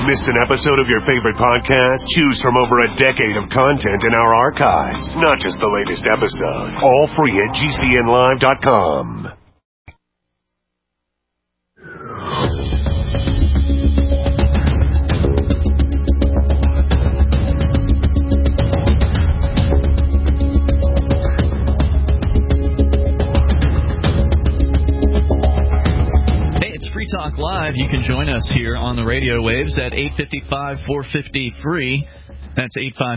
Missed an episode of your favorite podcast? Choose from over a decade of content in our archives, not just the latest episode. All free at GCNlive.com. Talk Live. You can join us here on the radio waves at 855-450-FREE. That's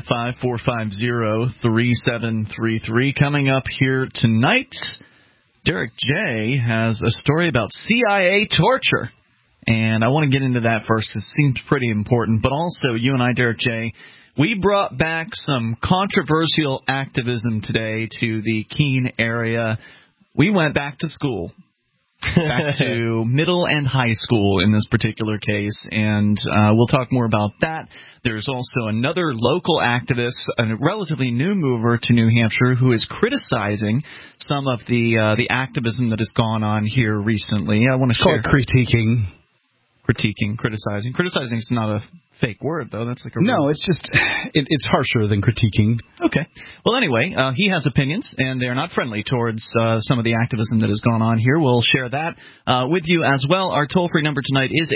855-450-3733. Coming up here tonight, Derek J. has a story about CIA torture. And I want to get into that first because it seems pretty important. But also, you and I, Derek J., we brought back some controversial activism today to the Keene area. We went back to school. Back to middle and high school in this particular case, and we'll talk more about that. There's also another local activist, a relatively new mover to New Hampshire, who is criticizing some of the activism that has gone on here recently. I want to call it critiquing. Criticizing. Criticizing is not a fake word, though. That's like a no, it's just it's harsher than critiquing. Okay. Well, anyway, he has opinions, and they're not friendly towards some of the activism that has gone on here. We'll share that with you as well. Our toll-free number tonight is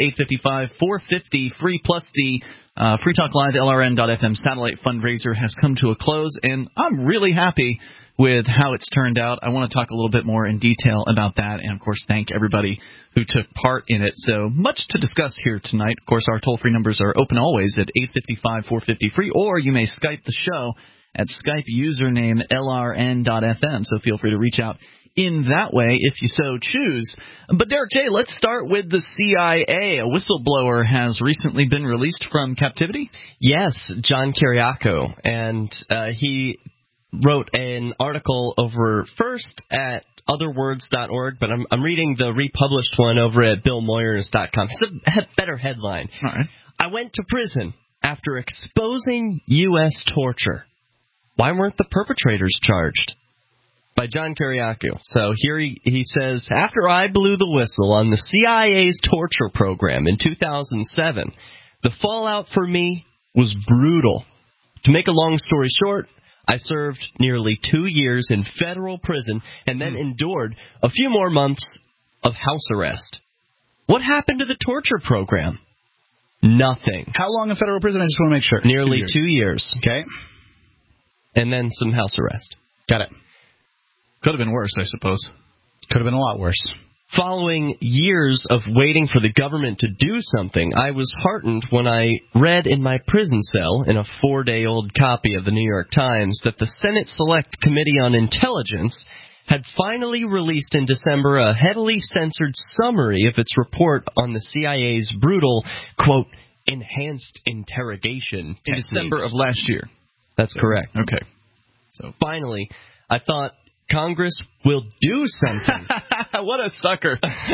855-450-FREE, plus the Free Talk Live LRN.FM satellite fundraiser has come to a close, and I'm really happy with how it's turned out. I want to talk a little bit more in detail about that, and, of course, thank everybody who took part in it. So much to discuss here tonight. Of course, our toll-free numbers are open always at 855-450-FREE, or you may Skype the show at Skype username LRN.FM, so feel free to reach out in that way if you so choose. But, Derek J., let's start with the CIA. A whistleblower has recently been released from captivity? Yes, John Kiriakou, and he wrote an article over first at otherwords.org, but I'm reading the republished one over at billmoyers.com. It's a better headline. All right. I went to prison after exposing U.S. torture. Why weren't the perpetrators charged? By John Kiriakou. So here he says, after I blew the whistle on the CIA's torture program in 2007, the fallout for me was brutal. To make a long story short, I served nearly 2 years in federal prison and then endured a few more months of house arrest. What happened to the torture program? Nothing. How long in federal prison? I just want to make sure. Nearly 2 years. Okay. And then some house arrest. Got it. Could have been worse, I suppose. Could have been a lot worse. Following years of waiting for the government to do something, I was heartened when I read in my prison cell, in a 4-day-old copy of the New York Times, that the Senate Select Committee on Intelligence had finally released in December a heavily censored summary of its report on the CIA's brutal, quote, enhanced interrogation in December of last year. That's correct. Okay. So finally, I thought Congress will do something. What a sucker.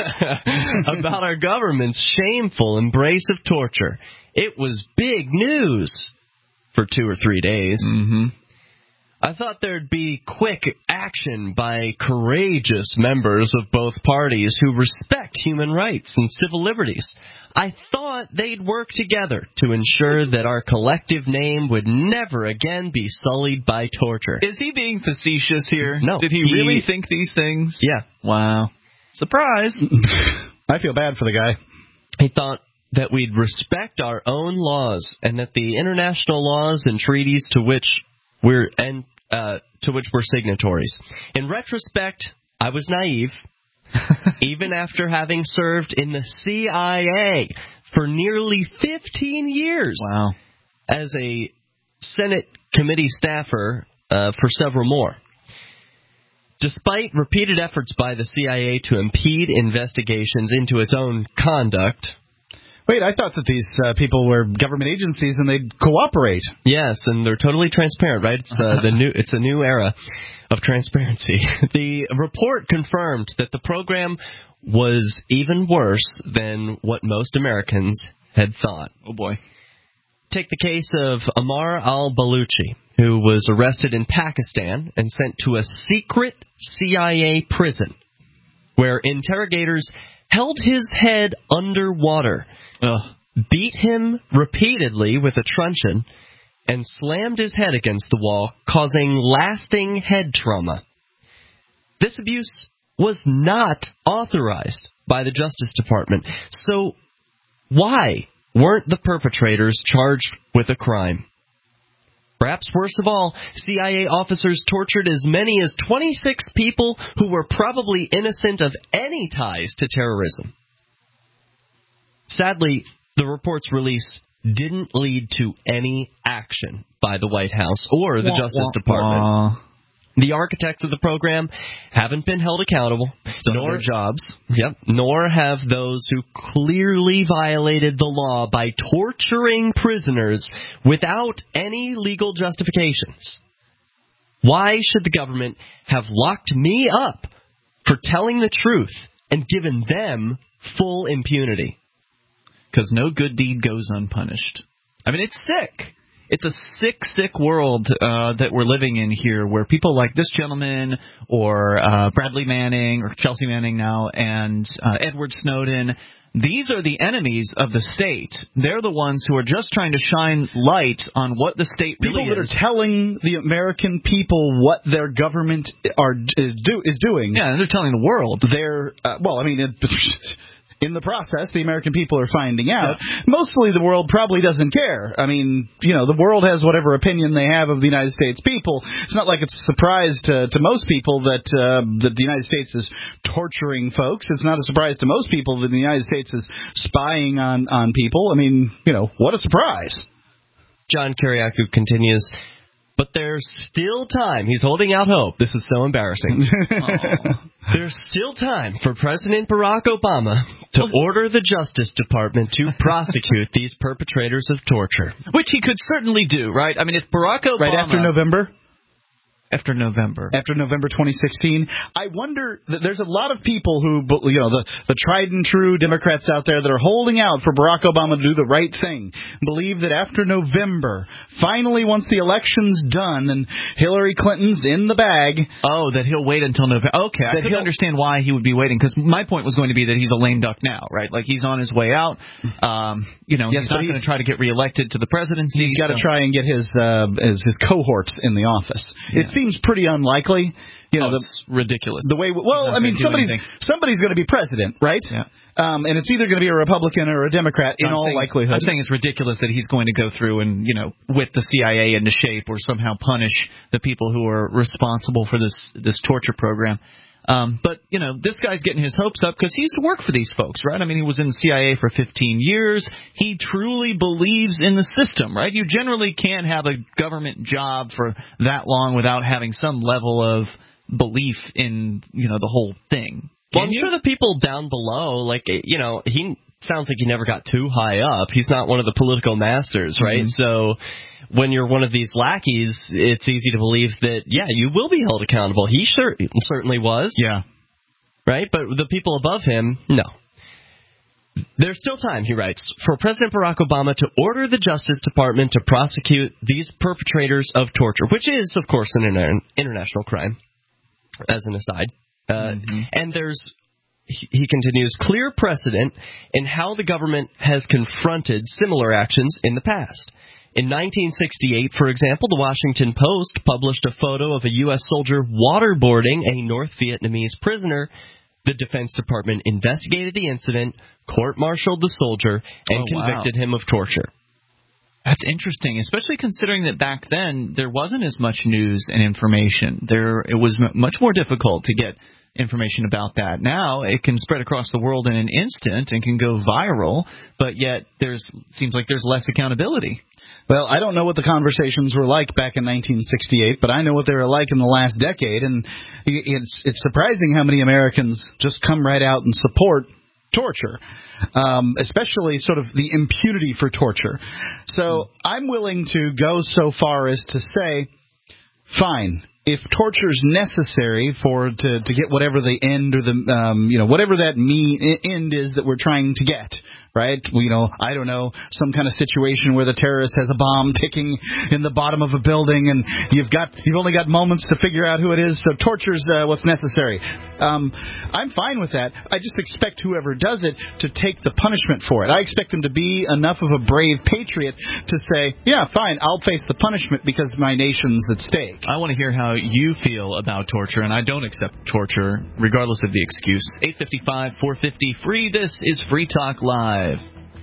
About our government's shameful embrace of torture. It was big news for 2 or 3 days. Mm-hmm. I thought there'd be quick action by courageous members of both parties who respect human rights and civil liberties. I thought they'd work together to ensure that our collective name would never again be sullied by torture. Is he being facetious here? No. Did he really think these things? Yeah. Wow. Surprise. I feel bad for the guy. He thought that we'd respect our own laws and that the international laws and treaties to which we're signatories. In retrospect, I was naive, even after having served in the CIA for nearly 15 years. Wow. As a Senate committee staffer for several more. Despite repeated efforts by the CIA to impede investigations into its own conduct. Wait, I thought that these people were government agencies and they'd cooperate. Yes, and they're totally transparent, right? It's a new era of transparency. The report confirmed that the program was even worse than what most Americans had thought. Oh boy. Take the case of Ammar al-Baluchi, who was arrested in Pakistan and sent to a secret CIA prison where interrogators held his head underwater beat him repeatedly with a truncheon, and slammed his head against the wall, causing lasting head trauma. This abuse was not authorized by the Justice Department. So why weren't the perpetrators charged with a crime? Perhaps worst of all, CIA officers tortured as many as 26 people who were probably innocent of any ties to terrorism. Sadly, the report's release didn't lead to any action by the White House or the Justice Department. The architects of the program haven't been held accountable, nor jobs. Nor have those who clearly violated the law by torturing prisoners without any legal justifications. Why should the government have locked me up for telling the truth and given them full impunity? Because no good deed goes unpunished. I mean, it's sick. It's a sick, sick world that we're living in here, where people like this gentleman or Bradley Manning or Chelsea Manning now and Edward Snowden, these are the enemies of the state. They're the ones who are just trying to shine light on what the state really is. People that are telling the American people what their government is doing. Yeah, and they're telling the world. They're, in the process, the American people are finding out. Mostly the world probably doesn't care. I mean, the world has whatever opinion they have of the United States people. It's not like it's a surprise to most people that the United States is torturing folks. It's not a surprise to most people that the United States is spying on people. I mean, what a surprise. John Kiriakou continues, but there's still time. He's holding out hope. This is so embarrassing. There's still time for President Barack Obama to order the Justice Department to prosecute these perpetrators of torture. Which he could certainly do, right? I mean, if Barack Obama... Right after November? After November 2016. I wonder, there's a lot of people who, the tried and true Democrats out there that are holding out for Barack Obama to do the right thing, believe that after November, finally once the election's done and Hillary Clinton's in the bag... Oh, that he'll wait until November. Okay, I couldn't understand why he would be waiting, because my point was going to be that he's a lame duck now, right? Like, he's on his way out. He's not going to try to get reelected to the presidency. He's got to try and get his cohorts in the office. Yeah. It seems pretty unlikely. It's ridiculous. The way, somebody's going to be president, right? Yeah. And it's either going to be a Republican or a Democrat in all likelihood. I'm saying it's ridiculous that he's going to go through and, whip the CIA into shape or somehow punish the people who are responsible for this torture program. But this guy's getting his hopes up because he used to work for these folks, right? I mean, he was in the CIA for 15 years. He truly believes in the system, right? You generally can't have a government job for that long without having some level of belief in, the whole thing. Well, I'm sure the people down below, he sounds like he never got too high up. He's not one of the political masters, right? Mm-hmm. So when you're one of these lackeys, it's easy to believe that, you will be held accountable. He certainly was. Yeah. Right? But the people above him, no. There's still time, he writes, for President Barack Obama to order the Justice Department to prosecute these perpetrators of torture, which is, of course, an international crime, as an aside. And there's, he continues, clear precedent in how the government has confronted similar actions in the past. In 1968, for example, the Washington Post published a photo of a U.S. soldier waterboarding a North Vietnamese prisoner. The Defense Department investigated the incident, court-martialed the soldier, and convicted him of torture. That's interesting, especially considering that back then there wasn't as much news and information. It was much more difficult to get information about that. Now it can spread across the world in an instant and can go viral, but yet seems like there's less accountability. Well, I don't know what the conversations were like back in 1968, but I know what they were like in the last decade, and it's surprising how many Americans just come right out and support torture, especially sort of the impunity for torture. So I'm willing to go so far as to say, fine, if torture is necessary to get whatever the end or the whatever that end is that we're trying to get, right? I don't know, some kind of situation where the terrorist has a bomb ticking in the bottom of a building, and you've only got moments to figure out who it is, so torture's what's necessary. I'm fine with that. I just expect whoever does it to take the punishment for it. I expect them to be enough of a brave patriot to say, yeah, fine, I'll face the punishment because my nation's at stake. I want to hear how you feel about torture, and I don't accept torture, regardless of the excuse. 855-450-FREE. This is Free Talk Live.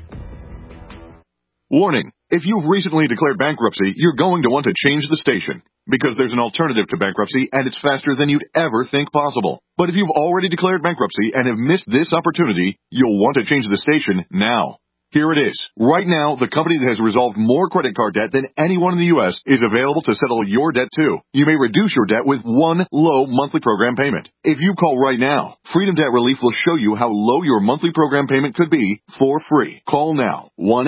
Warning. If you've recently declared bankruptcy, you're going to want to change the station, because there's an alternative to bankruptcy, and it's faster than you'd ever think possible. But if you've already declared bankruptcy and have missed this opportunity, you'll want to change the station now. Here it is. Right now, the company that has resolved more credit card debt than anyone in the U.S. is available to settle your debt, too. You may reduce your debt with one low monthly program payment. If you call right now, Freedom Debt Relief will show you how low your monthly program payment could be for free. Call now.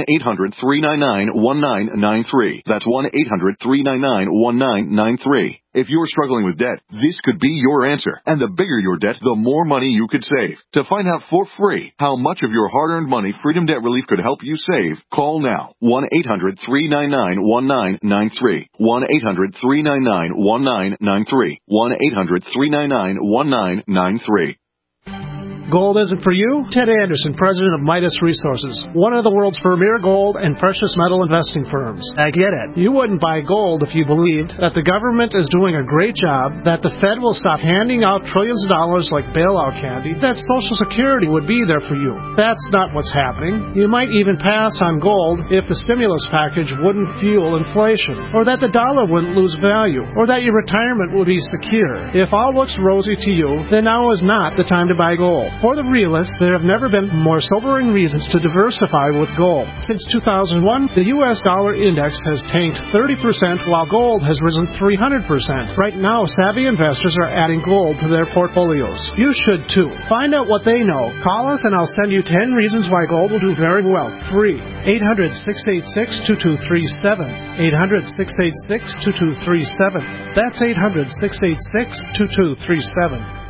1-800-399-1993. That's 1-800-399-1993. If you're struggling with debt, this could be your answer. And the bigger your debt, the more money you could save. To find out for free how much of your hard-earned money Freedom Debt Relief could help you save, call now. 1-800-399-1993. 1-800-399-1993. 1-800-399-1993. Gold isn't for you? Ted Anderson, president of Midas Resources, one of the world's premier gold and precious metal investing firms. I get it. You wouldn't buy gold if you believed that the government is doing a great job, that the Fed will stop handing out trillions of dollars like bailout candy, that Social Security would be there for you. That's not what's happening. You might even pass on gold if the stimulus package wouldn't fuel inflation, or that the dollar wouldn't lose value, or that your retirement would be secure. If all looks rosy to you, then now is not the time to buy gold. For the realists, there have never been more sobering reasons to diversify with gold. Since 2001, the U.S. dollar index has tanked 30%, while gold has risen 300%. Right now, savvy investors are adding gold to their portfolios. You should too. Find out what they know. Call us and I'll send you 10 reasons why gold will do very well. Free. 800-686-2237. 800-686-2237. That's 800-686-2237.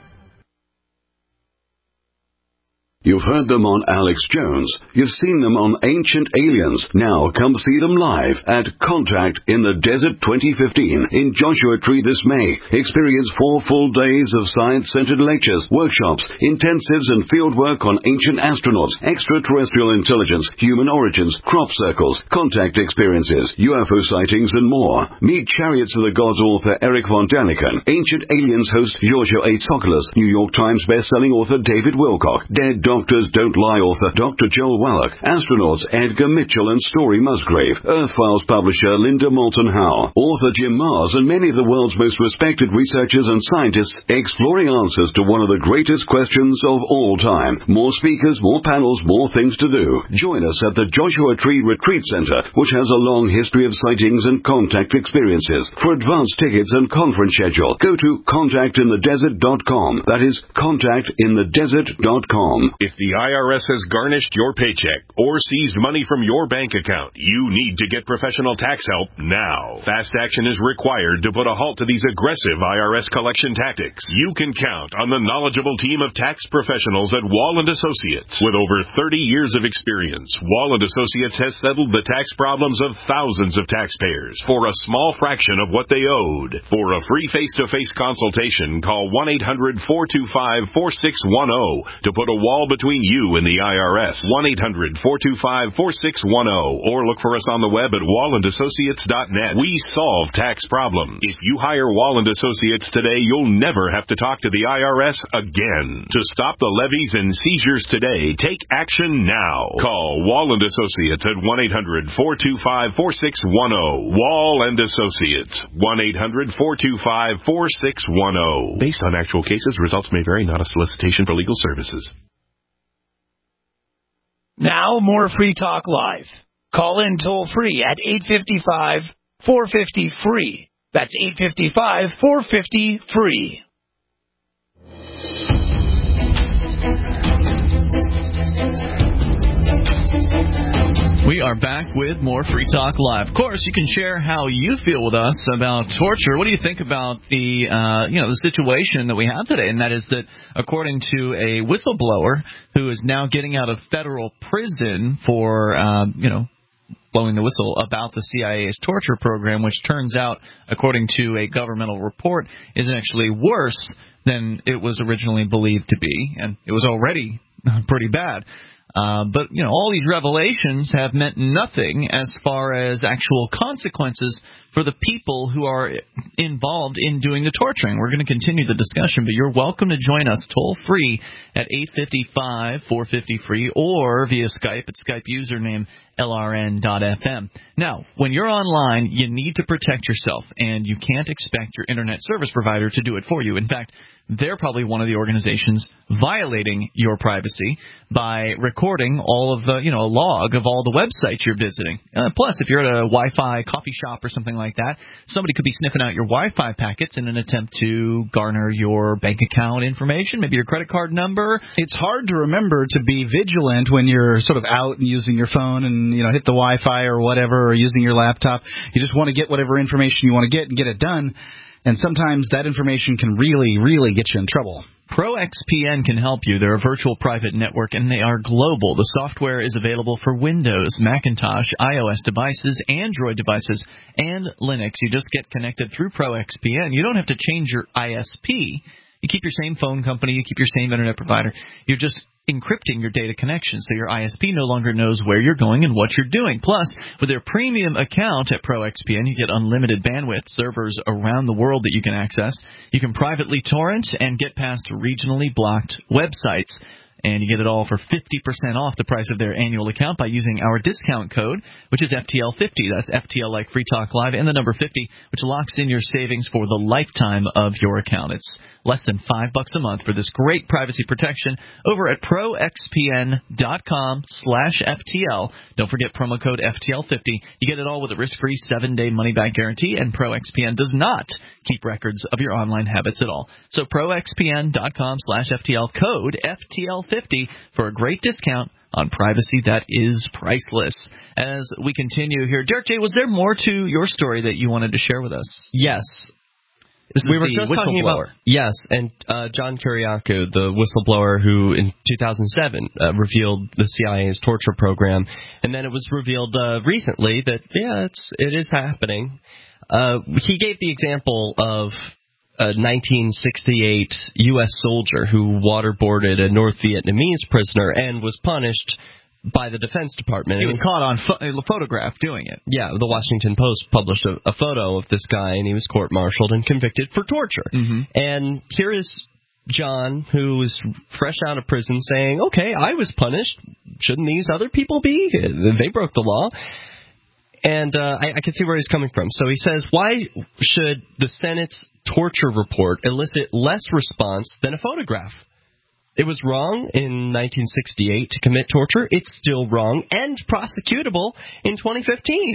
You've heard them on Alex Jones. You've seen them on Ancient Aliens. Now come see them live at Contact in the Desert 2015 in Joshua Tree this May. Experience 4 full days of science-centered lectures, workshops, intensives and field work on ancient astronauts, extraterrestrial intelligence, human origins, crop circles, contact experiences, UFO sightings and more. Meet Chariots of the Gods author Eric von Daniken, Ancient Aliens host Giorgio A. Tsoukalos, New York Times best-selling author David Wilcock, Dead Doctors Don't Lie author Dr. Joel Wallach, astronauts Edgar Mitchell and Story Musgrave, Earth Files publisher Linda Moulton Howe, author Jim Mars, and many of the world's most respected researchers and scientists exploring answers to one of the greatest questions of all time. More speakers, more panels, more things to do. Join us at the Joshua Tree Retreat Center, which has a long history of sightings and contact experiences. For advance tickets and conference schedule, go to contactinthedesert.com. That is contactinthedesert.com. If the IRS has garnished your paycheck or seized money from your bank account, you need to get professional tax help now. Fast action is required to put a halt to these aggressive IRS collection tactics. You can count on the knowledgeable team of tax professionals at Wall & Associates. With over 30 years of experience, Wall & Associates has settled the tax problems of thousands of taxpayers for a small fraction of what they owed. For a free face-to-face consultation, call 1-800-425-4610 to put a wall between you and the IRS. 1-800-425-4610 or look for us on the web at wallandassociates.net. We solve tax problems. If you hire Wall & Associates today, you'll never have to talk to the IRS again. To stop the levies and seizures today, take action now. Call Wall & Associates at 1-800-425-4610. Wall & Associates. 1-800-425-4610. Based on actual cases, results may vary, not a solicitation for legal services. Now, more Free Talk Live. Call in toll-free at 855-450-FREE. That's 855-450-FREE. We are back with more Free Talk Live. Of course, you can share how you feel with us about torture. What do you think about the the situation that we have today? And that is that, according to a whistleblower who is now getting out of federal prison for blowing the whistle about the CIA's torture program, which turns out, according to a governmental report, is actually worse than it was originally believed to be, and it was already pretty bad. But all these revelations have meant nothing as far as actual consequences for the people who are involved in doing the torturing. We're going to continue the discussion, but you're welcome to join us toll-free at 855-450-FREE or via Skype at Skype username LRN.FM. Now, when you're online, you need to protect yourself, and you can't expect your internet service provider to do it for you. In fact, they're probably one of the organizations violating your privacy by recording all of the, a log of all the websites you're visiting. Plus, if you're at a Wi-Fi coffee shop or something like that, somebody could be sniffing out your Wi-Fi packets in an attempt to garner your bank account information, maybe your credit card number. It's hard to remember to be vigilant when you're sort of out and using your phone and, hit the Wi-Fi or whatever, or using your laptop. You just want to get whatever information you want to get and get it done. And sometimes that information can really, really get you in trouble. ProXPN can help you. They're a virtual private network, and they are global. The software is available for Windows, Macintosh, iOS devices, Android devices, and Linux. You just get connected through ProXPN. You don't have to change your ISP. You keep your same phone company. You keep your same internet provider. You're just encrypting your data connection, so your ISP no longer knows where you're going and what you're doing. Plus, with their premium account at ProXPN, you get unlimited bandwidth, servers around the world that you can access. You can privately torrent and get past regionally blocked websites. And you get it all for 50% off the price of their annual account by using our discount code, which is FTL50. That's FTL like Free Talk Live, and the number 50, which locks in your savings for the lifetime of your account. It's less than $5 a month for this great privacy protection over at proxpn.com/FTL. Don't forget promo code FTL50. You get it all with a risk-free 7-day money-back guarantee, and ProXPN does not keep records of your online habits at all. So proxpn.com/FTL, code FTL50 for a great discount on privacy that is priceless. As we continue here, Derek J., was there more to your story that you wanted to share with us? Yes. We were just talking about, and John Kiriakou, the whistleblower who in 2007 revealed the CIA's torture program, and then it was revealed recently that, it is happening. He gave the example of a 1968 U.S. soldier who waterboarded a North Vietnamese prisoner and was punished by the Defense Department. He was caught on a photograph doing it. Yeah, the Washington Post published a photo of this guy, and he was court-martialed and convicted for torture. Mm-hmm. And here is John, who is fresh out of prison, saying, okay, I was punished. Shouldn't these other people be? They broke the law. And I can see where he's coming from. So he says, why should the Senate's torture report elicit less response than a photograph? It was wrong in 1968 to commit torture. It's still wrong and prosecutable in 2015.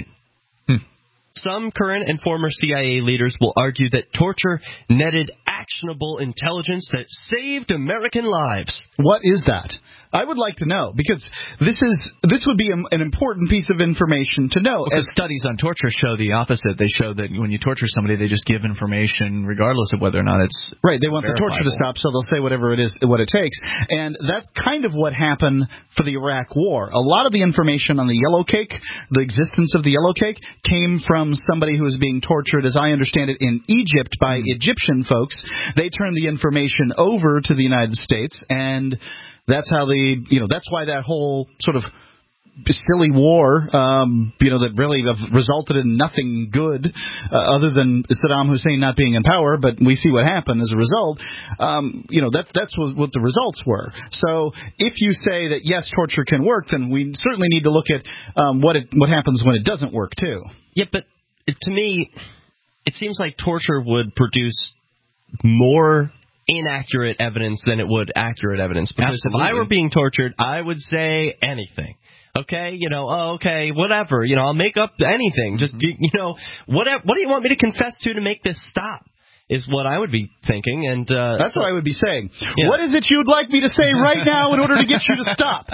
Some current and former CIA leaders will argue that torture netted actionable intelligence that saved American lives. What is that? I would like to know, because this would be an important piece of information to know. Because studies on torture show the opposite. They show that when you torture somebody, they just give information regardless of whether or not it's right. They want the torture to stop, so they'll say whatever it is, what it takes. And that's kind of what happened for the Iraq War. A lot of the information on the yellow cake, the existence of the yellow cake, came from somebody who was being tortured, as I understand it, in Egypt by Egyptian folks. They turned the information over to the United States, and that's how that's why that whole sort of silly war, that really resulted in nothing good other than Saddam Hussein not being in power, but we see what happened as a result. That's what the results were. So if you say that, yes, torture can work, then we certainly need to look at what happens when it doesn't work, too. Yeah, but to me, it seems like torture would produce more inaccurate evidence than it would accurate evidence. Because Absolutely. If I were being tortured, I would say anything. Okay, okay, whatever. I'll make up anything. Just, what do you want me to confess to make this stop? is what I would be thinking. And that's what I would be saying. Yeah. What is it you'd like me to say right now in order to get you to stop?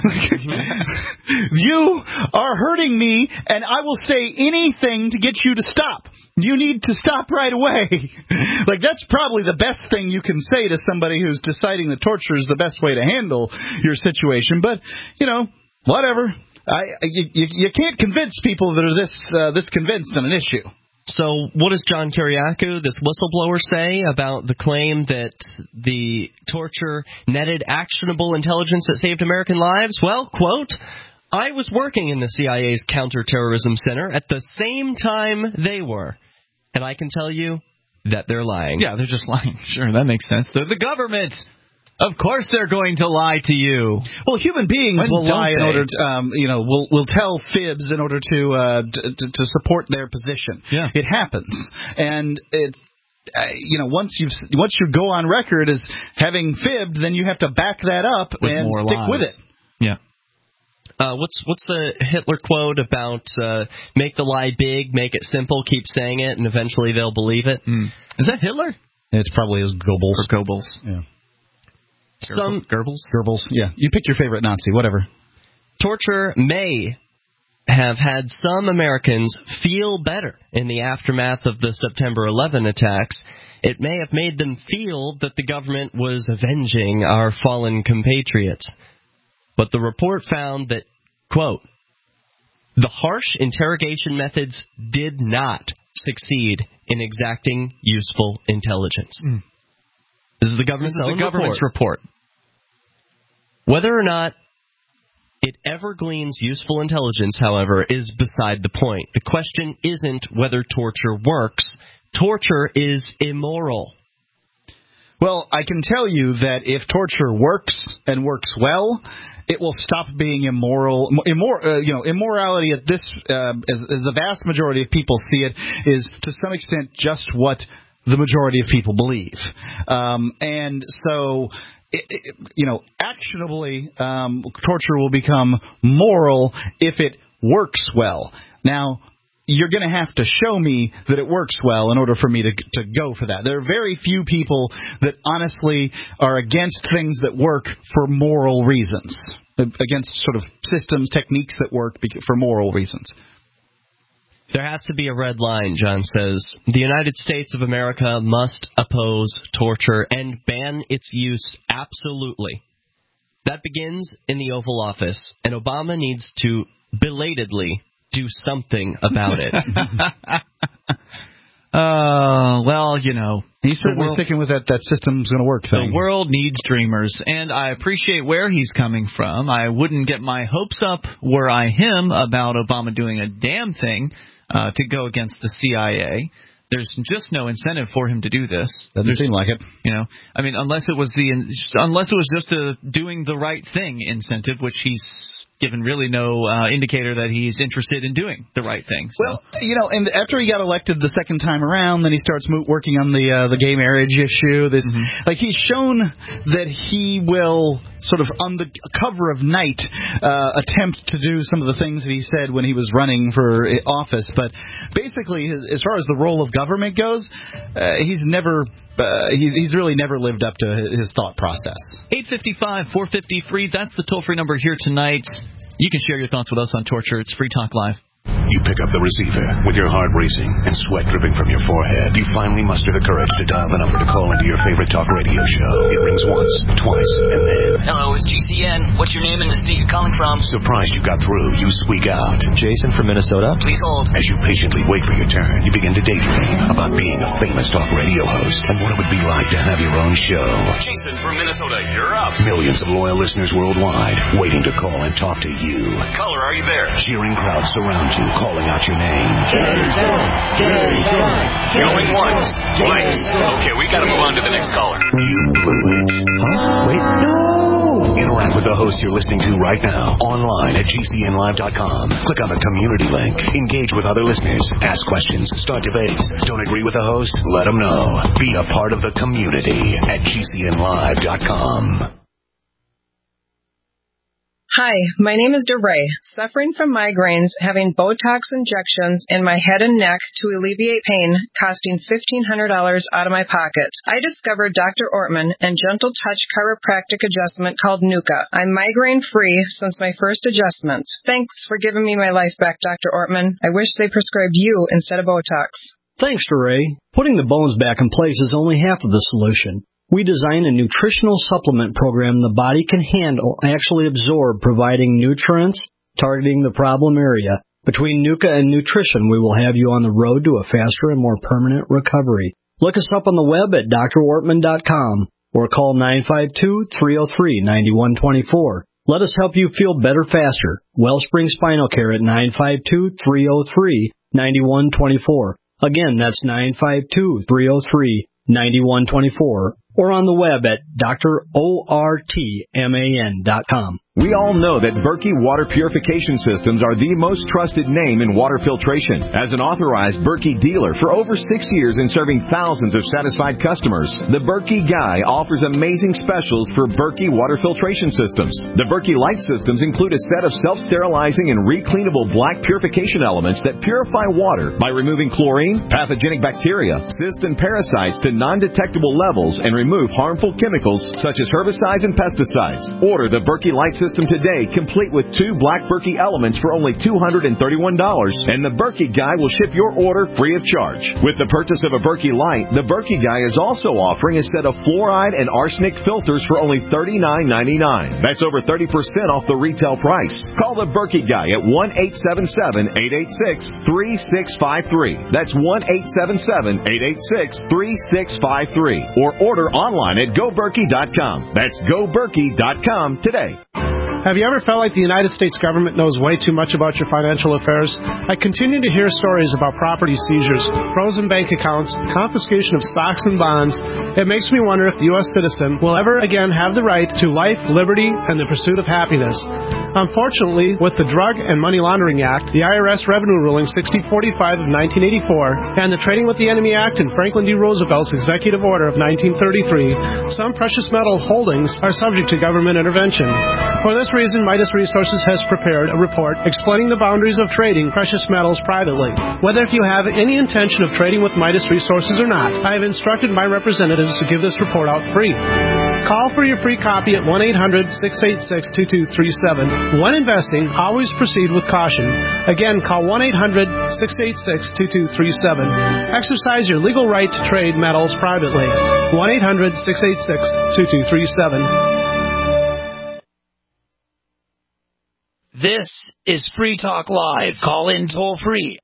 You are hurting me, and I will say anything to get you to stop. You need to stop right away. Like, that's probably the best thing you can say to somebody who's deciding that torture is the best way to handle your situation. But, whatever. You can't convince people that are this convinced on an issue. So what does John Kiriakou, this whistleblower, say about the claim that the torture netted actionable intelligence that saved American lives? Well, quote, I was working in the CIA's counterterrorism center at the same time they were. And I can tell you that they're lying. Yeah, they're just lying. Sure, that makes sense. They're the government. Of course they're going to lie to you. Well, human beings will lie in order to, will tell fibs in order to support their position. Yeah. It happens. And it's, once you go on record as having fibbed, then you have to back that up and stick with it. Yeah. What's the Hitler quote about make the lie big, make it simple, keep saying it, and eventually they'll believe it? Is that Hitler? It's probably Goebbels. Or Goebbels. Yeah. Goebbels, yeah. You pick your favorite Nazi, whatever. Torture may have had some Americans feel better in the aftermath of the September 11 attacks. It may have made them feel that the government was avenging our fallen compatriots. But the report found that, quote, the harsh interrogation methods did not succeed in exacting useful intelligence. This is the government's report. Whether or not it ever gleans useful intelligence, however, is beside the point. The question isn't whether torture works. Torture is immoral. Well, I can tell you that if torture works and works well, it will stop being immoral. Immorality at this, as the vast majority of people see it, is to some extent just what the majority of people believe. And so, actionably, torture will become moral if it works well. Now, you're going to have to show me that it works well in order for me to go for that. There are very few people that honestly are against things that work for moral reasons, against sort of systems, techniques that work for moral reasons. There has to be a red line, John says. The United States of America must oppose torture and ban its use absolutely. That begins in the Oval Office, and Obama needs to belatedly do something about it. Well, he's certainly sticking with that system's going to work thing. The world needs dreamers, and I appreciate where he's coming from. I wouldn't get my hopes up were I him about Obama doing a damn thing to go against the CIA. There's just no incentive for him to do this. Doesn't seem like it. Unless it was just a doing the right thing incentive, which he's given really no indicator that he's interested in doing the right thing. So. Well, and after he got elected the second time around, then he starts working on the gay marriage issue. Like, he's shown that he will sort of on the cover of Night attempt to do some of the things that he said when he was running for office. But basically, as far as the role of government goes, he's really never lived up to his thought process. 855-450-FREE, that's the toll-free number here tonight. You can share your thoughts with us on torture. It's Free Talk Live. You pick up the receiver with your heart racing and sweat dripping from your forehead. You finally muster the courage to dial the number to call into your favorite talk radio show. It rings once, twice, and then... Hello, it's GCN. What's your name and the state you're calling from? Surprised you got through, you squeak out. Jason from Minnesota. Please hold. As you patiently wait for your turn, you begin to daydream about being a famous talk radio host and what it would be like to have your own show. Jason from Minnesota, you're up. Millions of loyal listeners worldwide waiting to call and talk to you. Caller, are you there? Cheering crowds surround you, calling out your name. Going once, twice. Okay, we gotta move on to the next caller. You blew it. Huh? Wait, no! Interact with the host you're listening to right now, online at GCNlive.com. Click on the community link. Engage with other listeners. Ask questions. Start debates. Don't agree with the host? Let them know. Be a part of the community at GCNlive.com. Hi, my name is DeRay, suffering from migraines, having Botox injections in my head and neck to alleviate pain, costing $1,500 out of my pocket. I discovered Dr. Ortman and Gentle Touch chiropractic adjustment called Nuka. I'm migraine-free since my first adjustment. Thanks for giving me my life back, Dr. Ortman. I wish they prescribed you instead of Botox. Thanks, DeRay. Putting the bones back in place is only half of the solution. We design a nutritional supplement program the body can handle, actually absorb, providing nutrients, targeting the problem area. Between Nuka and nutrition, we will have you on the road to a faster and more permanent recovery. Look us up on the web at drortman.com or call 952-303-9124. Let us help you feel better faster. Wellspring Spinal Care at 952-303-9124. Again, that's 952-303-9124. Or on the web at drortman.com. We all know that Berkey Water Purification Systems are the most trusted name in water filtration. As an authorized Berkey dealer for over 6 years and serving thousands of satisfied customers, the Berkey Guy offers amazing specials for Berkey Water Filtration Systems. The Berkey Light Systems include a set of self-sterilizing and recleanable black purification elements that purify water by removing chlorine, pathogenic bacteria, cysts, and parasites to non-detectable levels and remove harmful chemicals such as herbicides and pesticides. Order the Berkey Light System today, complete with 2 black Berkey elements for only $231, and the Berkey Guy will ship your order free of charge. With the purchase of a Berkey Light, the Berkey Guy is also offering a set of fluoride and arsenic filters for only $39.99. That's over 30% off the retail price. Call the Berkey Guy at 1-877-886-3653. That's 1-877-886-3653. Or order online at GoBerkey.com. That's GoBerkey.com today. Have you ever felt like the United States government knows way too much about your financial affairs? I continue to hear stories about property seizures, frozen bank accounts, confiscation of stocks and bonds. It makes me wonder if the U.S. citizen will ever again have the right to life, liberty, and the pursuit of happiness. Unfortunately, with the Drug and Money Laundering Act, the IRS Revenue Ruling 6045 of 1984, and the Trading with the Enemy Act and Franklin D. Roosevelt's Executive Order of 1933, some precious metal holdings are subject to government intervention. For this reason, Midas Resources has prepared a report explaining the boundaries of trading precious metals privately. Whether if you have any intention of trading with Midas Resources or not, I have instructed my representatives to give this report out free. Call for your free copy at 1-800-686-2237. When investing, always proceed with caution. Again, call 1-800-686-2237. Exercise your legal right to trade metals privately. 1-800-686-2237. This is Free Talk Live. Call in toll free.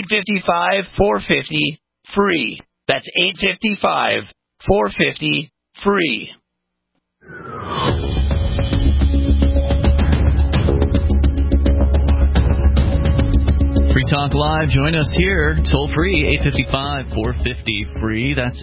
855-450-FREE. That's 855-450-FREE. Free Talk Live. Join us here, toll free, 855-450-FREE. That's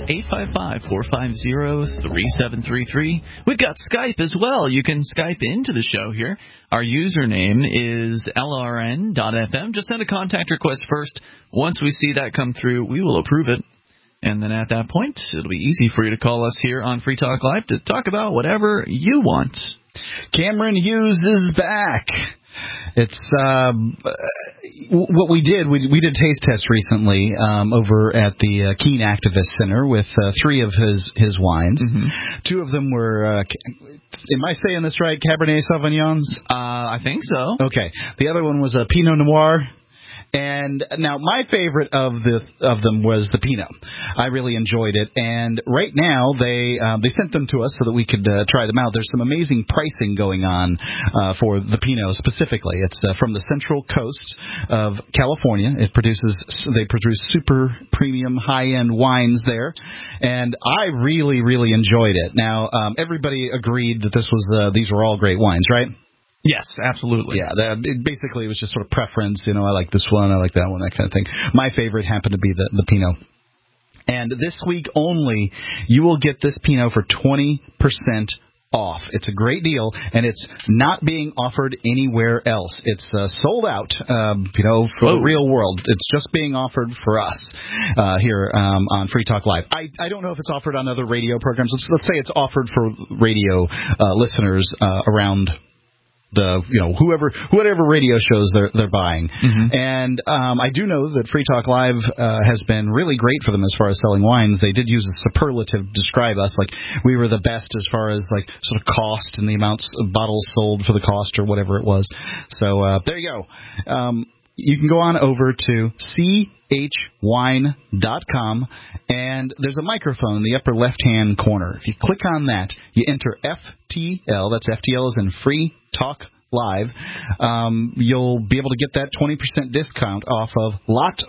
855-450-3733. We've got Skype as well. You can Skype into the show here. Our username is LRN.FM. Just send a contact request first. Once we see that come through, we will approve it. And then at that point, it'll be easy for you to call us here on Free Talk Live to talk about whatever you want. Cameron Hughes is back. It's what we did. We did a taste test recently over at the Keene Activist Center with 3 of his wines. Mm-hmm. 2 of them were. Am I saying this right? Cabernet Sauvignons? I think so. Okay. The other one was a Pinot Noir. And now my favorite of them was the Pinot. I really enjoyed it. And right now they sent them to us so that we could try them out. There's some amazing pricing going on for the Pinot specifically. It's from the Central Coast of California. They produce super premium high-end wines there. And I really, really enjoyed it. Now, everybody agreed that these were all great wines, right? Yes, absolutely. Yeah, basically it was just sort of preference. I like this one, I like that one, that kind of thing. My favorite happened to be the Pinot. And this week only, you will get this Pinot for 20% off. It's a great deal, and it's not being offered anywhere else. It's sold out, for the real world. It's just being offered for us here on Free Talk Live. I don't know if it's offered on other radio programs. Let's say it's offered for radio listeners around whatever radio shows they're buying. Mm-hmm. And I do know that Free Talk Live has been really great for them as far as selling wines. They did use a superlative to describe us, like we were the best as far as like sort of cost and the amounts of bottles sold for the cost or whatever it was. So there you go. You can go on over to chwine.com, and there's a microphone in the upper left-hand corner. If you click on that, you enter FTL, that's FTL as in Free Talk Live, you'll be able to get that 20% discount off of lot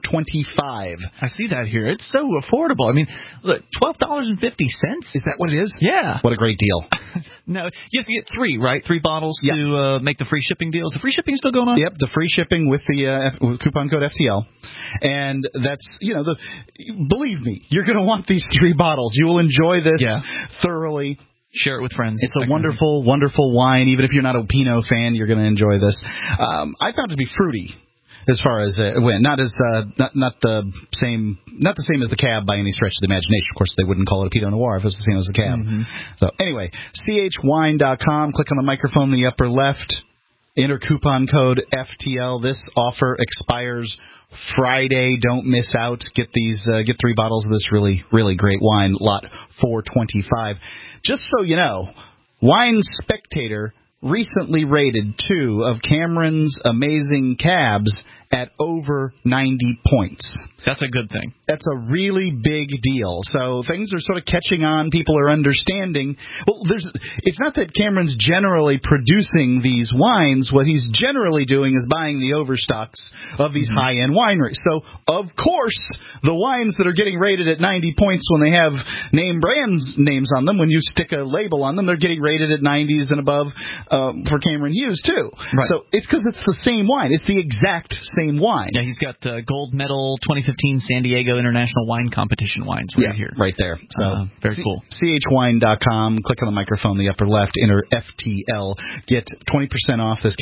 425. I see that here. It's so affordable. I mean, look, $12.50. Is that what it is? Yeah. What a great deal. No, you have to get 3, right? 3 bottles to make the free shipping deal. Is the free shipping still going on? Yep, the free shipping with the coupon code FTL. And that's, believe me, you're going to want these 3 bottles. You will enjoy this thoroughly. Share it with friends. It's a wonderful, wonderful wine. Even if you're not a Pinot fan, you're going to enjoy this. I found it to be fruity as far as it went. Not the same as the Cab by any stretch of the imagination. Of course, they wouldn't call it a Pinot Noir if it was the same as the Cab. Mm-hmm. So anyway, chwine.com. Click on the microphone in the upper left. Enter coupon code FTL. This offer expires Friday. Don't miss out. Get 3 bottles of this really, really great wine, lot 425. Just so you know, Wine Spectator recently rated 2 of Cameron's amazing cabs at over 90 points. That's a good thing. That's a really big deal. So things are sort of catching on. People are understanding. Well, it's not that Cameron's generally producing these wines. What he's generally doing is buying the overstocks of these high-end wineries. So, of course, the wines that are getting rated at 90 points when they have name brands names on them, when you stick a label on them, they're getting rated at 90s and above for Cameron Hughes, too. Right. So it's because it's the same wine. It's the exact same wine. Yeah, he's got gold medal 2015 San Diego International Wine Competition wines here. Right there. So very cool. chwine.com. Click on the microphone in the upper left. Enter FTL. Get 20% off this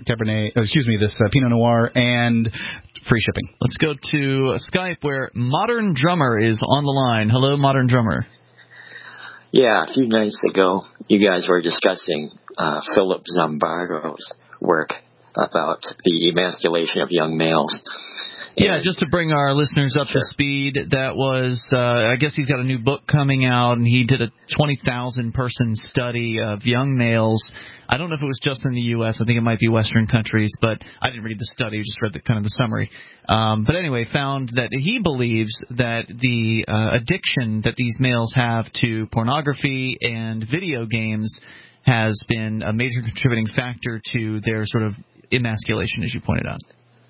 this Pinot Noir and free shipping. Let's go to Skype where Modern Drummer is on the line. Hello, Modern Drummer. Yeah, a few nights ago, you guys were discussing Philip Zimbardo's work about the emasculation of young males. Yeah, just to bring our listeners up to speed, that was, I guess he's got a new book coming out, and he did a 20,000-person study of young males. I don't know if it was just in the U.S. I think it might be Western countries, but I didn't read the study. I just read the summary. But anyway, found that he believes that the addiction that these males have to pornography and video games has been a major contributing factor to their sort of emasculation, as you pointed out.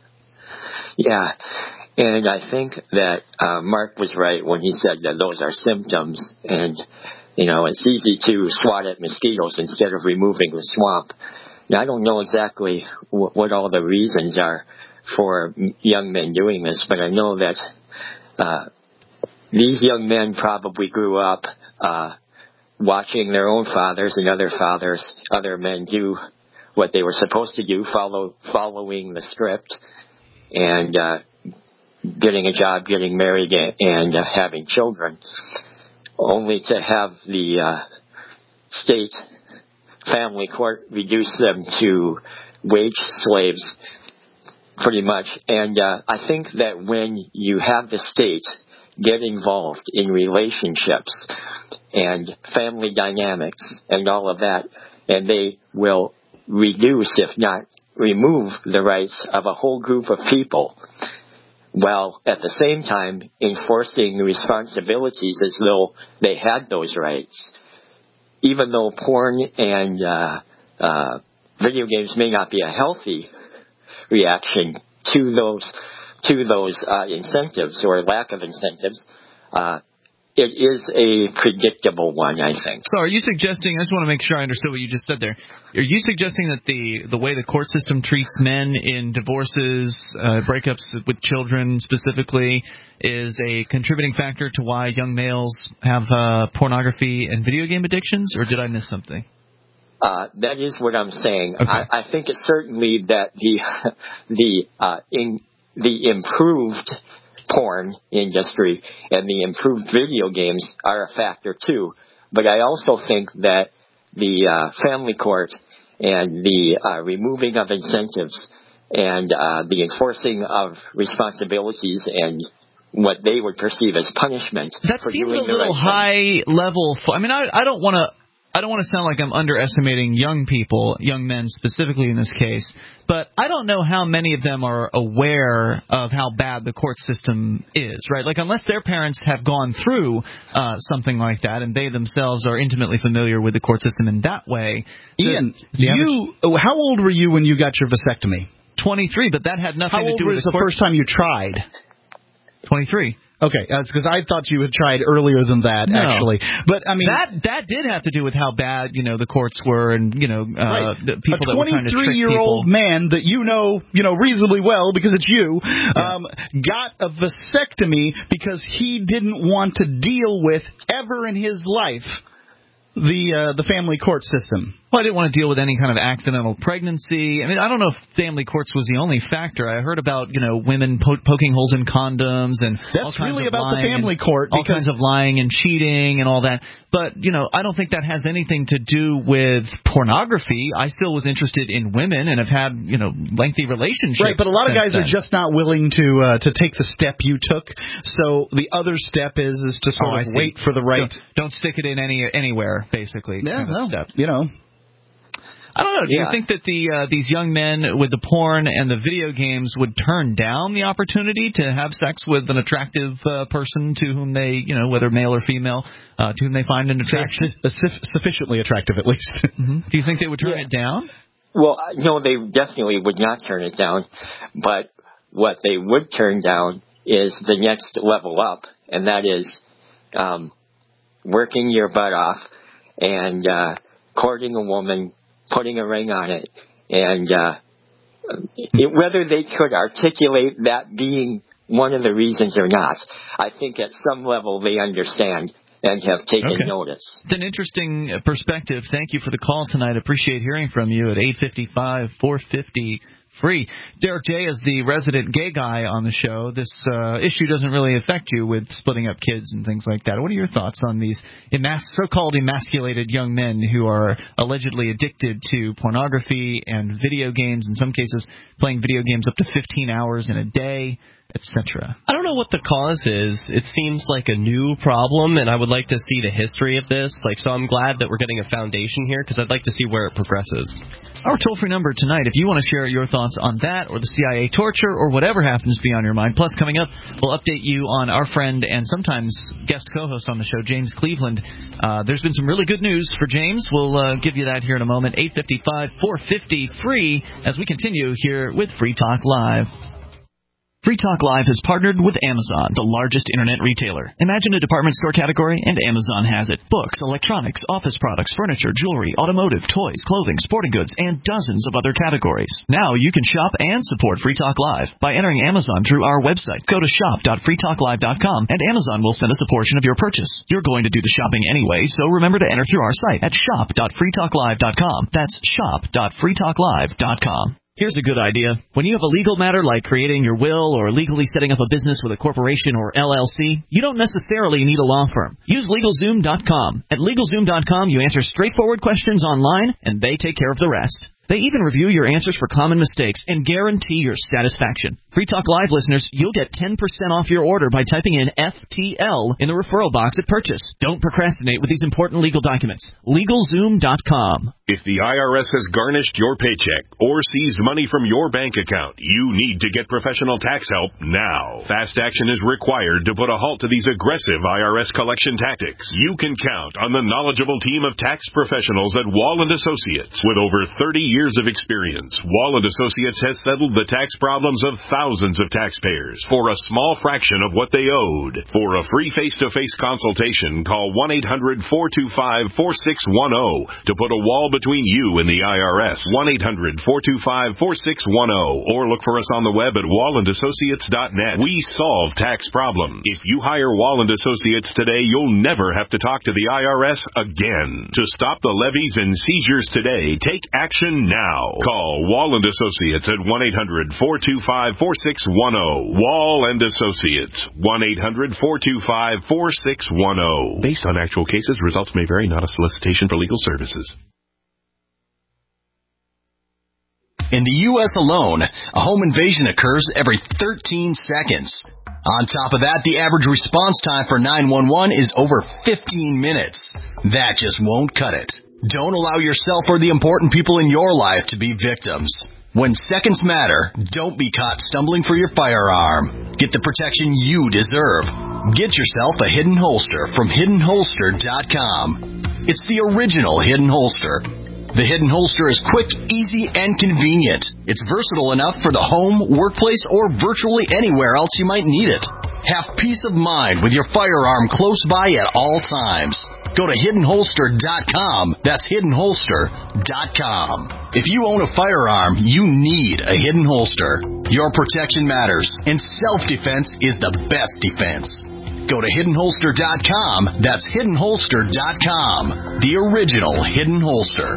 Yeah, and I think that Mark was right when he said that those are symptoms, and, it's easy to swat at mosquitoes instead of removing the swamp. Now, I don't know exactly what all the reasons are for young men doing this, but I know that these young men probably grew up watching their own fathers and other men do what they were supposed to do, following the script, and getting a job, getting married, and having children, only to have the state family court reduce them to wage slaves, pretty much. And I think that when you have the state get involved in relationships and family dynamics and all of that, and they will reduce, if not remove, the rights of a whole group of people, while at the same time enforcing responsibilities as though they had those rights. Even though porn and video games may not be a healthy reaction to those incentives or lack of incentives, it is a predictable one, I think. So are you suggesting, I just want to make sure I understood what you just said there, are you suggesting that the way the court system treats men in divorces, breakups with children specifically, is a contributing factor to why young males have pornography and video game addictions, or did I miss something? That is what I'm saying. Okay. I think it's certainly that the improved porn industry and the improved video games are a factor too. But I also think that the family court and the removing of incentives and the enforcing of responsibilities and what they would perceive as punishment. That for seems doing a little high level. I mean, I don't want to sound like I'm underestimating young people, young men specifically in this case, but I don't know how many of them are aware of how bad the court system is, right? Like, unless their parents have gone through something like that and they themselves are intimately familiar with the court system in that way. Ian, how old were you when you got your vasectomy? 23, but that had nothing to do with the first time you tried? 23. Okay, that's because I thought you had tried earlier than that, actually. But I mean, that did have to do with how bad the courts were, and the people that were trying to trick people. A 23-year-old man that you know reasonably well because it's you, got a vasectomy because he didn't want to deal with ever in his life the family court system. Well, I didn't want to deal with any kind of accidental pregnancy. I mean, I don't know if family courts was the only factor. I heard about, women poking holes in condoms and that's really about the family court. All kinds of lying and cheating and all that. But, I don't think that has anything to do with pornography. I still was interested in women and have had, lengthy relationships. Right, but a lot of guys are just not willing to take the step you took. So the other step is to sort of wait for the right. Don't stick it in anywhere, basically. Yeah, step. I don't know. Do you think that these young men with the porn and the video games would turn down the opportunity to have sex with an attractive person to whom they, whether male or female, to whom they find an attraction? Sufficiently attractive, at least. Mm-hmm. Do you think they would turn it down? Well, no, they definitely would not turn it down. But what they would turn down is the next level up, and that is working your butt off and courting a woman, putting a ring on it, and whether they could articulate that being one of the reasons or not, I think at some level they understand and have taken notice. It's an interesting perspective. Thank you for the call tonight. Appreciate hearing from you at 855-450 free. Derek J. is the resident gay guy on the show. This issue doesn't really affect you with splitting up kids and things like that. What are your thoughts on these so-called emasculated young men who are allegedly addicted to pornography and video games, in some cases playing video games up to 15 hours in a day, etc.? I don't know what the cause is. It seems like a new problem, and I would like to see the history of this. So I'm glad that we're getting a foundation here, because I'd like to see where it progresses. Our toll-free number tonight, if you want to share your thoughts on that or the CIA torture or whatever happens to be on your mind. Plus, coming up, we'll update you on our friend and sometimes guest co-host on the show, James Cleveland. There's been some really good news for James. We'll give you that here in a moment. 855-450 free as we continue here with Free Talk Live. Free Talk Live has partnered with Amazon, the largest internet retailer. Imagine a department store category, and Amazon has it. Books, electronics, office products, furniture, jewelry, automotive, toys, clothing, sporting goods, and dozens of other categories. Now you can shop and support Free Talk Live by entering Amazon through our website. Go to shop.freetalklive.com, and Amazon will send us a portion of your purchase. You're going to do the shopping anyway, so remember to enter through our site at shop.freetalklive.com. That's shop.freetalklive.com. Here's a good idea. When you have a legal matter like creating your will or legally setting up a business with a corporation or LLC, you don't necessarily need a law firm. Use LegalZoom.com. At LegalZoom.com, you answer straightforward questions online, and they take care of the rest. They even review your answers for common mistakes and guarantee your satisfaction. Free Talk Live listeners, you'll get 10% off your order by typing in FTL in the referral box at purchase. Don't procrastinate with these important legal documents. LegalZoom.com. If the IRS has garnished your paycheck or seized money from your bank account, you need to get professional tax help now. Fast action is required to put a halt to these aggressive IRS collection tactics. You can count on the knowledgeable team of tax professionals at Wall & Associates. With over 30 years of experience, Wall & Associates has settled the tax problems of thousands of taxpayers for a small fraction of what they owed. For a free face-to-face consultation, call 1-800-425-4610 to put a wall between you and the IRS. 1-800-425-4610 or look for us on the web at wallandassociates.net. We solve tax problems. If you hire Wall & Associates today, you'll never have to talk to the IRS again. To stop the levies and seizures today, take action now. Call Wall & Associates at 1-800-425-4610. Wall & Associates, 1-800-425-4610. Based on actual cases, results may vary, not a solicitation for legal services. In the U.S. alone, a home invasion occurs every 13 seconds. On top of that, the average response time for 911 is over 15 minutes. That just won't cut it. Don't allow yourself or the important people in your life to be victims. When seconds matter, don't be caught stumbling for your firearm. Get the protection you deserve. Get yourself a Hidden Holster from HiddenHolster.com. It's the original Hidden Holster. The Hidden Holster is quick, easy, and convenient. It's versatile enough for the home, workplace, or virtually anywhere else you might need it. Have peace of mind with your firearm close by at all times. Go to HiddenHolster.com. That's HiddenHolster.com. If you own a firearm, you need a Hidden Holster. Your protection matters, and self-defense is the best defense. Go to HiddenHolster.com. That's HiddenHolster.com. The original Hidden Holster.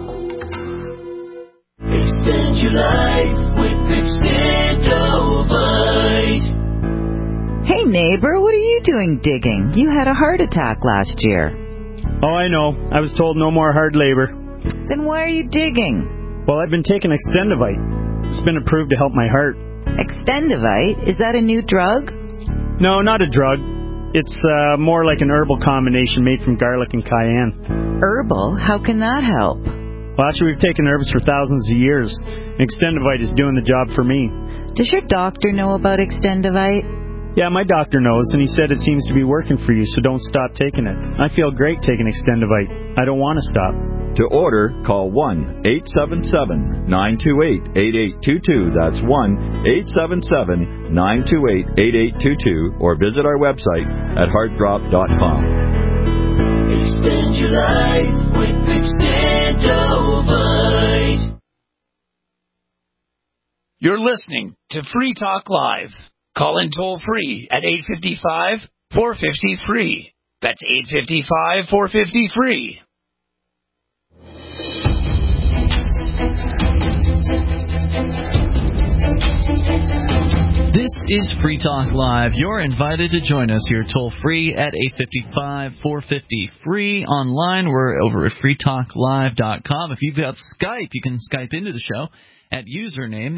Extend your life with Extendovite. Hey neighbor, what are you doing digging? You had a heart attack last year. Oh, I know. I was told no more hard labor. Then why are you digging? Well, I've been taking Extendovite. It's been approved to help my heart. Extendovite? Is that a new drug? No, not a drug. It's more like an herbal combination made from garlic and cayenne. Herbal? How can that help? Well, actually, we've taken herbs for thousands of years. Extendovite is doing the job for me. Does your doctor know about Extendovite? Yeah, my doctor knows, and he said it seems to be working for you, so don't stop taking it. I feel great taking Extendovite. I don't want to stop. To order, call 1-877-928-8822. That's 1-877-928-8822, or visit our website at heartdrop.com. Extend your life with Extendovite. You're listening to Free Talk Live. Call in toll-free at 855-450-FREE. That's 855-450-FREE. This is Free Talk Live. You're invited to join us here toll-free at 855-450-FREE. Online, we're over at freetalklive.com. If you've got Skype, you can Skype into the show at username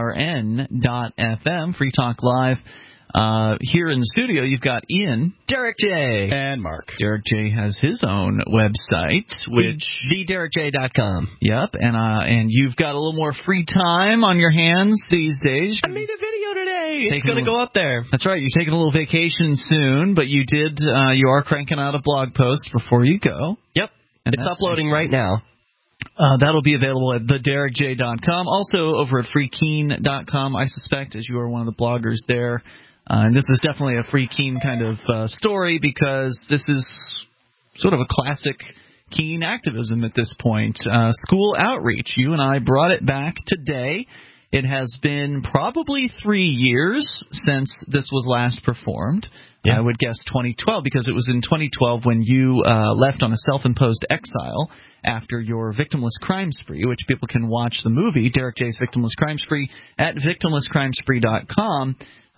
LRN.FM, Free Talk Live. Here in the studio, you've got Ian, Derek J. and Mark. Derek J has his own website, which TheDerekJ.com. Yep, and you've got a little more free time on your hands these days. I made a video today. It's going to go up there. That's right. You're taking a little vacation soon, but you are cranking out a blog post before you go. Yep, and it's uploading right now. That'll be available at TheDerekJ.com. Also over at FreeKeen.com, I suspect, as you are one of the bloggers there. And this is definitely a Free Keene kind of story, because this is sort of a classic Keene activism at this point. School outreach. You and I brought it back today. It has been probably 3 years since this was last performed. Yeah. I would guess 2012, because it was in 2012 when you left on a self-imposed exile after your Victimless Crime Spree, which people can watch the movie, Derek J's Victimless Crime Spree, at victimlesscrimespree.com.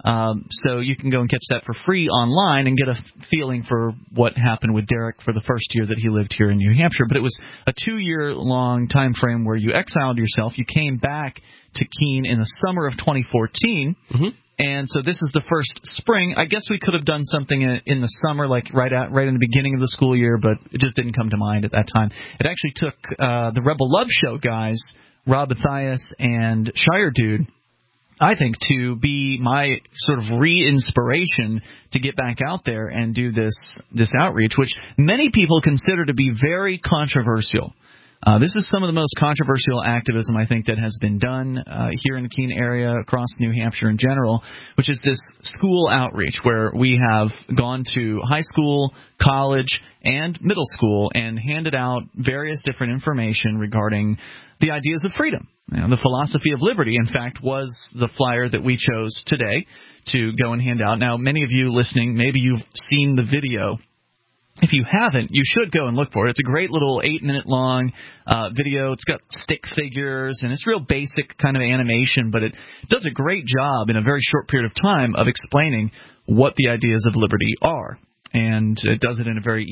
So you can go and catch that for free online and get a feeling for what happened with Derek for the first year that he lived here in New Hampshire. But it was a 2-year-long time frame where you exiled yourself. You came back to Keene in the summer of 2014. Mm-hmm. And so this is the first spring. I guess we could have done something in the summer, like right in the beginning of the school year, but it just didn't come to mind at that time. It actually took the Rebel Love Show guys, Rob Mathias and Shire Dude, I think, to be my sort of re-inspiration to get back out there and do this outreach, which many people consider to be very controversial. This is some of the most controversial activism, I think, that has been done here in the Keene area, across New Hampshire in general, which is this school outreach, where we have gone to high school, college, and middle school and handed out various different information regarding the ideas of freedom. The philosophy of liberty, in fact, was the flyer that we chose today to go and hand out. Now, many of you listening, maybe you've seen the video. If you haven't, you should go and look for it. It's a great little 8-minute-long video. It's got stick figures, and it's real basic kind of animation, but it does a great job in a very short period of time of explaining what the ideas of liberty are. And it does it in a very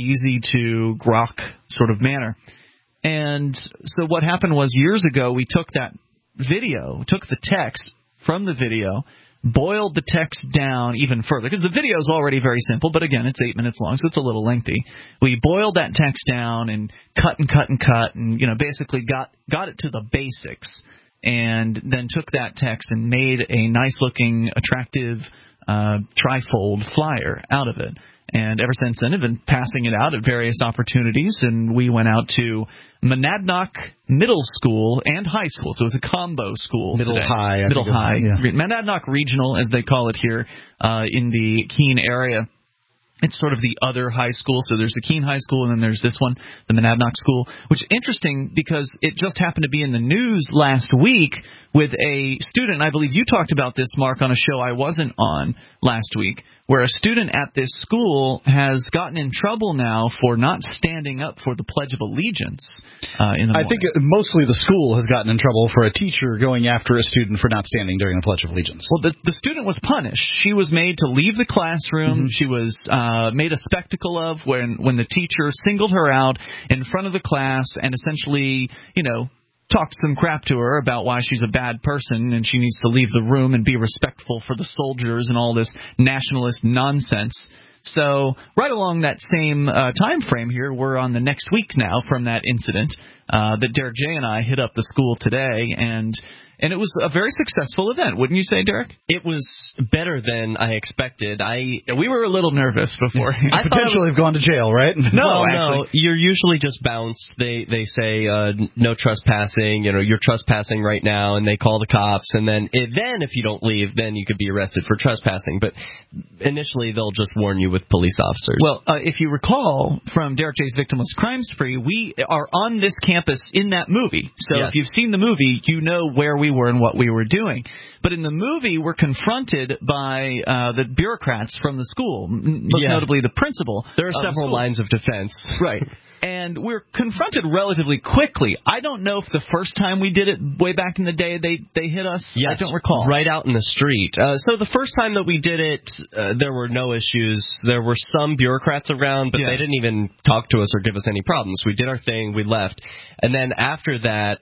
easy-to-grok sort of manner. And so what happened was, years ago, we took that video, took the text from the video, boiled the text down even further, because the video is already very simple, but again, it's 8 minutes long, so it's a little lengthy. We boiled that text down and cut and basically got it to the basics, and then took that text and made a nice-looking, attractive trifold flyer out of it. And ever since then, I've been passing it out at various opportunities, and we went out to Monadnock Middle School and High School, so it's a combo school. Middle today. High. Yeah. Monadnock Regional, as they call it here in the Keene area. It's sort of the other high school. So there's the Keene High School, and then there's this one, the Monadnock School, which is interesting because it just happened to be in the news last week with a student. I believe you talked about this, Mark, on a show I wasn't on last week, where a student at this school has gotten in trouble now for not standing up for the Pledge of Allegiance in the morning. I think mostly the school has gotten in trouble for a teacher going after a student for not standing during the Pledge of Allegiance. Well, the student was punished. She was made to leave the classroom. She was made a spectacle of when the teacher singled her out in front of the class and essentially, talked some crap to her about why she's a bad person and she needs to leave the room and be respectful for the soldiers and all this nationalist nonsense. So right along that same time frame here, we're on the next week now from that incident that Derek J. and I hit up the school today, and it was a very successful event, wouldn't you say, Derek? It was better than I expected. We were a little nervous before. I potentially have gone to jail, right? No, you're usually just bounced. They say no trespassing. You're trespassing right now, and they call the cops. And then if you don't leave, then you could be arrested for trespassing. But initially, they'll just warn you with police officers. Well, if you recall from Derek J's Victimless Crime Spree, we are on this campus in that movie. So yes. If you've seen the movie, you know where we were and what we were doing. But in the movie, we're confronted by the bureaucrats from the school, most notably the principal. There are several lines of defense. Right. And we're confronted relatively quickly. I don't know if the first time we did it way back in the day they hit us. Yes, I don't recall. Right out in the street. So the first time that we did it, there were no issues. There were some bureaucrats around, but they didn't even talk to us or give us any problems. We did our thing. We left. And then after that,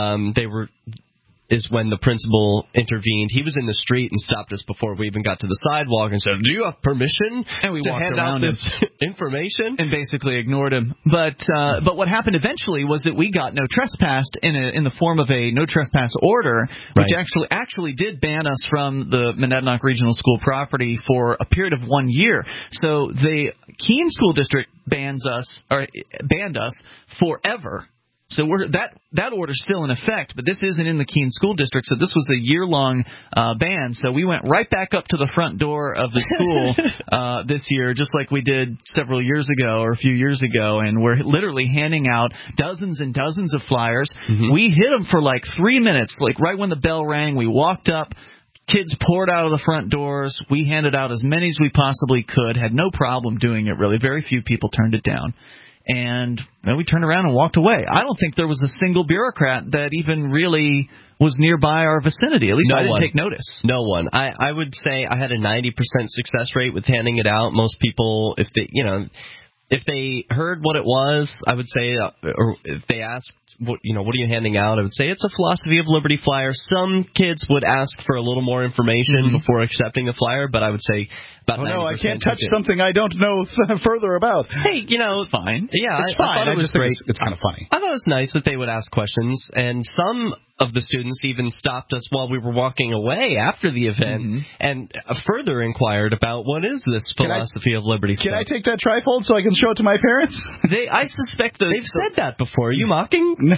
is when the principal intervened. He was in the street and stopped us before we even got to the sidewalk and said, "Do you have permission and we to walked hand around out this information?" And basically ignored him. But what happened eventually was that we got no trespass in the form of a no trespass order, which actually did ban us from the Monadnock Regional School property for a period of 1 year. So the Keene School District banned us forever. So that order's still in effect, but this isn't in the Keene School District, so this was a year-long ban. So we went right back up to the front door of the school this year, just like we did several years ago or a few years ago, and we're literally handing out dozens and dozens of flyers. We hit them for like 3 minutes, like right when the bell rang. We walked up. Kids poured out of the front doors. We handed out as many as we possibly could, had no problem doing it, really. Very few people turned it down. And then we turned around and walked away. I don't think there was a single bureaucrat that even really was nearby our vicinity. At least I didn't take notice. No one. I would say I had a 90% success rate with handing it out. Most people, if they heard what it was, I would say, or if they asked, what are you handing out? I would say it's a Philosophy of Liberty flyer. Some kids would ask for a little more information before accepting the flyer, but I would say about 90%. Oh, no, I can't touch something I don't know further about. Hey, it's fine. Yeah, it's fine. I thought it was great. It's kind of funny. I thought it was nice that they would ask questions, and some of the students even stopped us while we were walking away after the event and further inquired about what is this Philosophy of Liberty stuff. Can I take that trifold so I can show it to my parents? I suspect they've said that before. Are you mocking? No,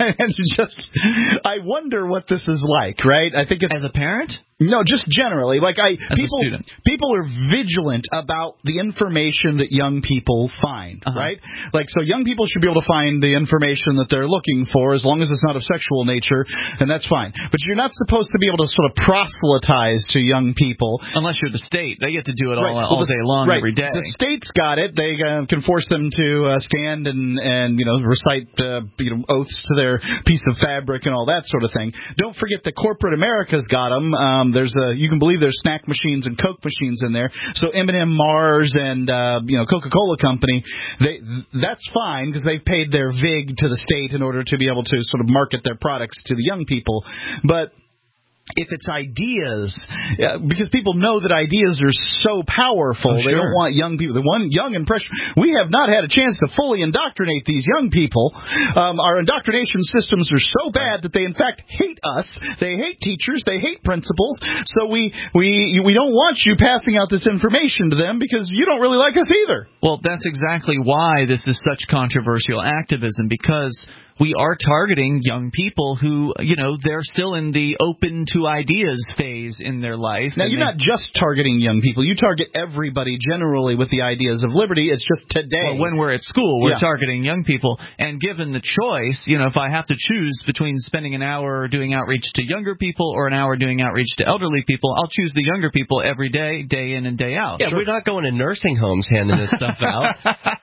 I wonder what this is like, right? I think it's as a parent. No, just generally. People are vigilant about the information that young people find, right? Like, so young people should be able to find the information that they're looking for as long as it's not of sexual nature, and that's fine. But you're not supposed to be able to sort of proselytize to young people. Unless you're the state. They get to do it all day long, every day. The state's got it. They can force them to stand and recite oaths to their piece of fabric and all that sort of thing. Don't forget that corporate America's got them. you can believe there's snack machines and Coke machines in there. So M&M, Mars, and Coca-Cola Company, that's fine because they've paid their VIG to the state in order to be able to sort of market their products to the young people. But if it's ideas, because people know that ideas are so powerful, they don't want young people. The one young impression, we have not had a chance to fully indoctrinate these young people. Our indoctrination systems are so bad that they in fact hate us. They hate teachers. They hate principals. So we don't want you passing out this information to them because you don't really like us either. Well, that's exactly why this is such controversial activism, because we are targeting young people who, they're still in the open to ideas phase in their life. Now, you're not just targeting young people. You target everybody generally with the ideas of liberty. It's just today. Well, when we're at school, we're targeting young people. And given the choice, if I have to choose between spending an hour doing outreach to younger people or an hour doing outreach to elderly people, I'll choose the younger people every day, day in and day out. Yeah, we're not going to nursing homes handing this stuff out.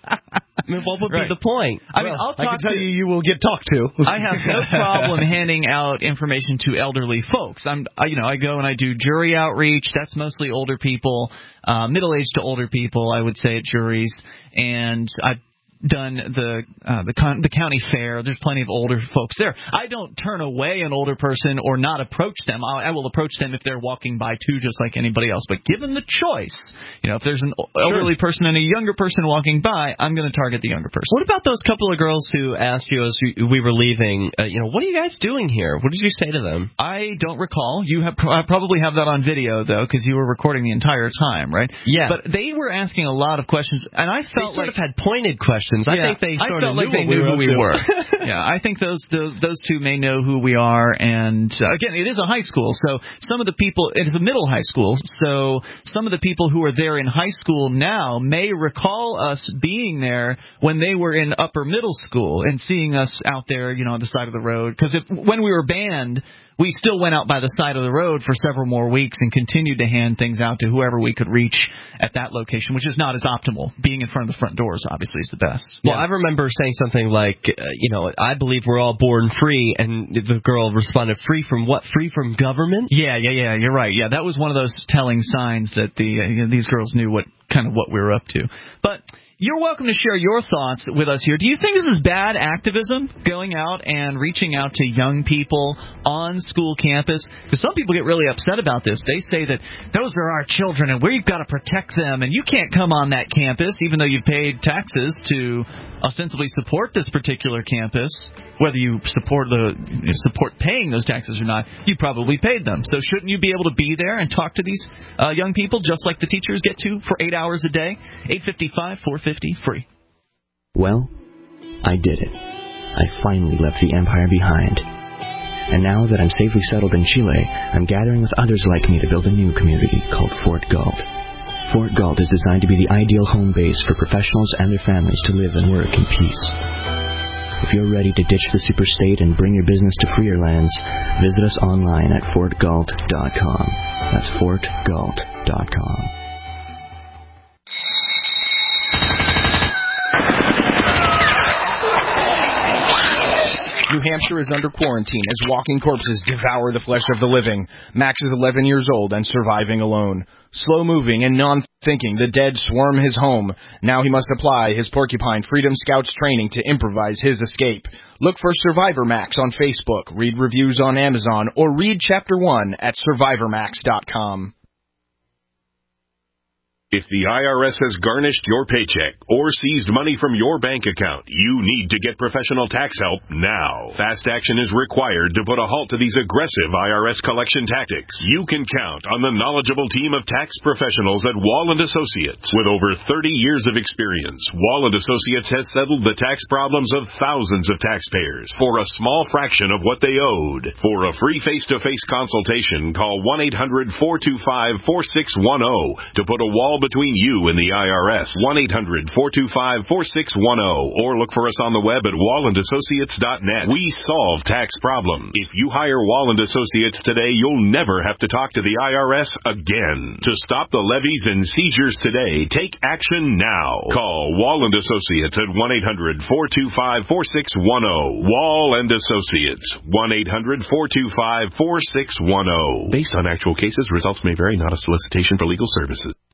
I mean, what would be the point? I can tell you will get talked to. I have no problem handing out information to elderly folks. I go and I do jury outreach. That's mostly older people, middle-aged to older people, I would say, at juries. And I've done the county fair. There's plenty of older folks there. I don't turn away an older person or not approach them. I will approach them if they're walking by too, just like anybody else. But given the choice, if there's an elderly person and a younger person walking by, I'm going to target the younger person. What about those couple of girls who asked you as we were leaving, what are you guys doing here? What did you say to them? I don't recall. I probably have that on video, though, because you were recording the entire time, right? Yeah. But they were asking a lot of questions, and I felt they sort of had pointed questions. I think they sort of knew who we were. Yeah, I think those two may know who we are. And again, it is a high school, so some of the people, it is a middle high school, so some of the people who are there in high school now may recall us being there when they were in upper middle school and seeing us out there, on the side of the road. Because when we were banned, we still went out by the side of the road for several more weeks and continued to hand things out to whoever we could reach at that location, which is not as optimal. Being in front of the front doors, obviously, is the best. Well, I remember saying something like, I believe we're all born free, and the girl responded, free from what? Free from government? Yeah, you're right. Yeah, that was one of those telling signs that these girls knew what we were up to. But you're welcome to share your thoughts with us here. Do you think this is bad activism, going out and reaching out to young people on school campus? Because some people get really upset about this. They say that those are our children and we've got to protect them, and you can't come on that campus even though you've paid taxes to ostensibly support this particular campus. Whether you support paying those taxes or not, you probably paid them. So shouldn't you be able to be there and talk to these young people just like the teachers get to for 8 hours a day? 855-450 free. Well, I did it. I finally left the empire behind. And now that I'm safely settled in Chile, I'm gathering with others like me to build a new community called Fort Galt. Fort Galt is designed to be the ideal home base for professionals and their families to live and work in peace. If you're ready to ditch the superstate and bring your business to freer lands, visit us online at fortgalt.com. That's fortgalt.com. New Hampshire is under quarantine as walking corpses devour the flesh of the living. Max is 11 years old and surviving alone. Slow-moving and non-thinking, the dead swarm his home. Now he must apply his Porcupine Freedom Scouts training to improvise his escape. Look for Survivor Max on Facebook, read reviews on Amazon, or read Chapter 1 at survivormax.com. If the IRS has garnished your paycheck or seized money from your bank account, you need to get professional tax help now. Fast action is required to put a halt to these aggressive IRS collection tactics. You can count on the knowledgeable team of tax professionals at Wall & Associates. With over 30 years of experience, Wall & Associates has settled the tax problems of thousands of taxpayers for a small fraction of what they owed. For a free face-to-face consultation, call 1-800-425-4610 to put a wall between you and the IRS. 1-800-425-4610 or look for us on the web at wallandassociates.net. We solve tax problems. If you hire Walland Associates today, you'll never have to talk to the IRS again. To stop the levies and seizures today, take action now. Call Walland Associates at 1-800-425-4610. Wall and Associates. 1-800-425-4610. Based on actual cases, results may vary, not a solicitation for legal services.